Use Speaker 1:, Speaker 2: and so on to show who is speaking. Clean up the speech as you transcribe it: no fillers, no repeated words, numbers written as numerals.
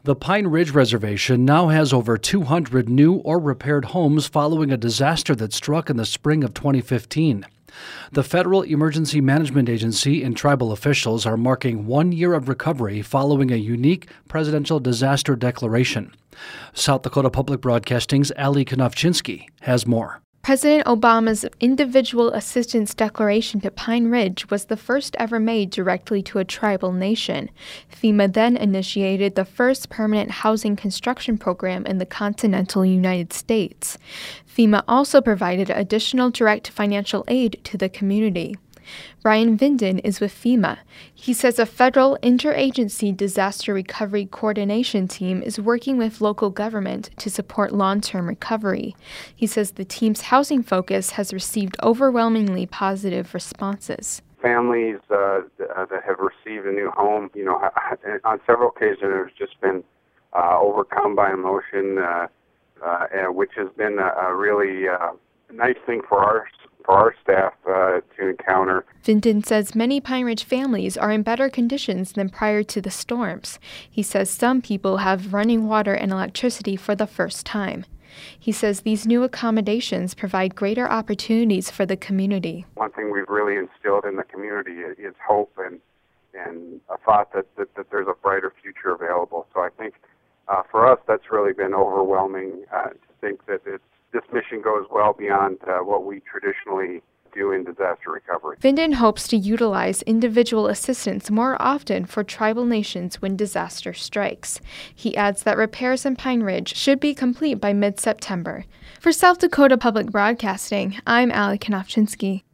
Speaker 1: The Pine Ridge Reservation now has over 200 new or repaired homes following a disaster that struck in the spring of 2015. The Federal Emergency Management Agency and tribal officials are marking 1 year of recovery following a unique presidential disaster declaration. South Dakota Public Broadcasting's Ali Konofchinsky has more.
Speaker 2: President Obama's Individual Assistance Declaration to Pine Ridge was the first ever made directly to a tribal nation. FEMA then initiated the first permanent housing construction program in the continental United States. FEMA also provided additional direct financial aid to the community. Brian Vinden is with FEMA. He says a federal interagency disaster recovery coordination team is working with local government to support long-term recovery. He says the team's housing focus has received overwhelmingly positive responses.
Speaker 3: Families that have received a new home, on several occasions have just been overcome by emotion, which has been a really nice thing for our staff to encounter.
Speaker 2: Vinden says many Pine Ridge families are in better conditions than prior to the storms. He says some people have running water and electricity for the first time. He says these new accommodations provide greater opportunities for the community.
Speaker 3: One thing we've really instilled in the community is hope and a thought that there's a brighter future available. So I think for us that's really been overwhelming to think that this mission goes well beyond what we traditionally do in disaster recovery.
Speaker 2: Vinden hopes to utilize individual assistance more often for tribal nations when disaster strikes. He adds that repairs in Pine Ridge should be complete by mid-September. For South Dakota Public Broadcasting, I'm Ali Konofchinsky.